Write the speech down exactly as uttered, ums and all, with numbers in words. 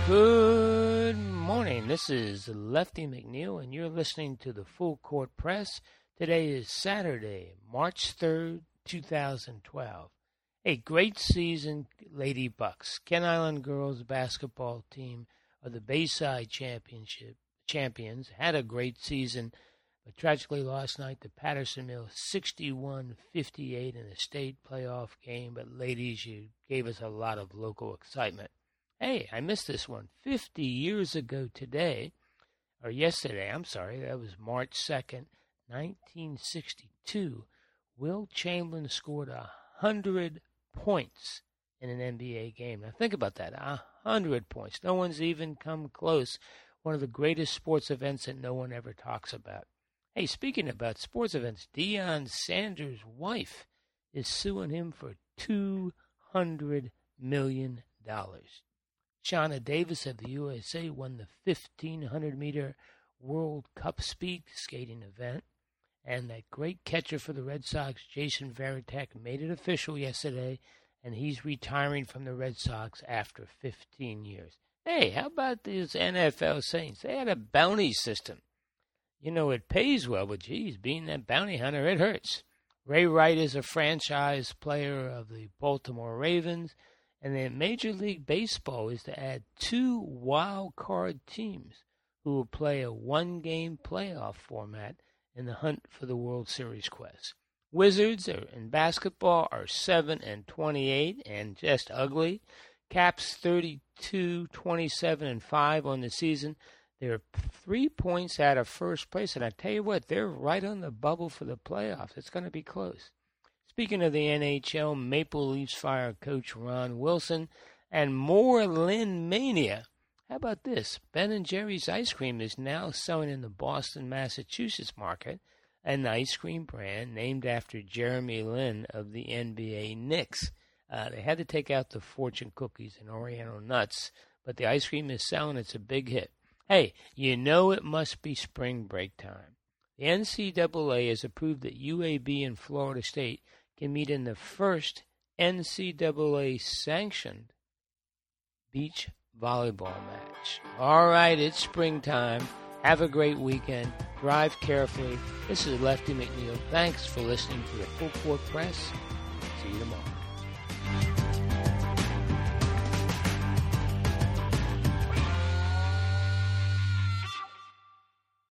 Good morning. This is Lefty McNeil, and you're listening to the Full Court Press. Today is Saturday, March third, two thousand twelve. A great season, Lady Bucks. Kent Island girls basketball team of the Bayside Championship champions had a great season, but tragically lost night to Patterson Mill sixty-one fifty-eight in a state playoff game. But ladies, you gave us a lot of local excitement. Hey, I missed this one. fifty years ago today, or yesterday, I'm sorry, that was March second, nineteen sixty-two, Will Chamberlain scored one hundred points in an N B A game. Now think about that, one hundred points. No one's even come close. One of the greatest sports events that no one ever talks about. Hey, speaking about sports events, Deion Sanders' wife is suing him for two hundred million dollars. Shauna Davis of the U S A won the fifteen hundred meter World Cup speed skating event. And that great catcher for the Red Sox, Jason Varitek, made it official yesterday, and he's retiring from the Red Sox after fifteen years. Hey, how about these N F L Saints? They had a bounty system. You know, it pays well, but geez, being that bounty hunter, it hurts. Ray Wright is a franchise player of the Baltimore Ravens. And then Major League Baseball is to add two wild card teams who will play a one-game playoff format in the hunt for the World Series quest. Wizards are, in basketball are seven and twenty-eight and just ugly. Caps thirty-two, twenty-seven and five on the season. They're three points out of first place, and I tell you what, they're right on the bubble for the playoffs. It's going to be close. Speaking of the N H L, Maple Leafs fire coach Ron Wilson and more Lynn mania. How about this? Ben and Jerry's ice cream is now selling in the Boston, Massachusetts market, an ice cream brand named after Jeremy Lin of the N B A Knicks. Uh, they had to take out the fortune cookies and Oriental nuts, but the ice cream is selling. It's a big hit. Hey, you know it must be spring break time. The N C double A has approved that U A B and Florida State can meet in the first N C double A sanctioned beach volleyball match. All right, it's springtime. Have a great weekend. Drive carefully. This is Lefty McNeil. Thanks for listening to the Full Court Press. See you tomorrow.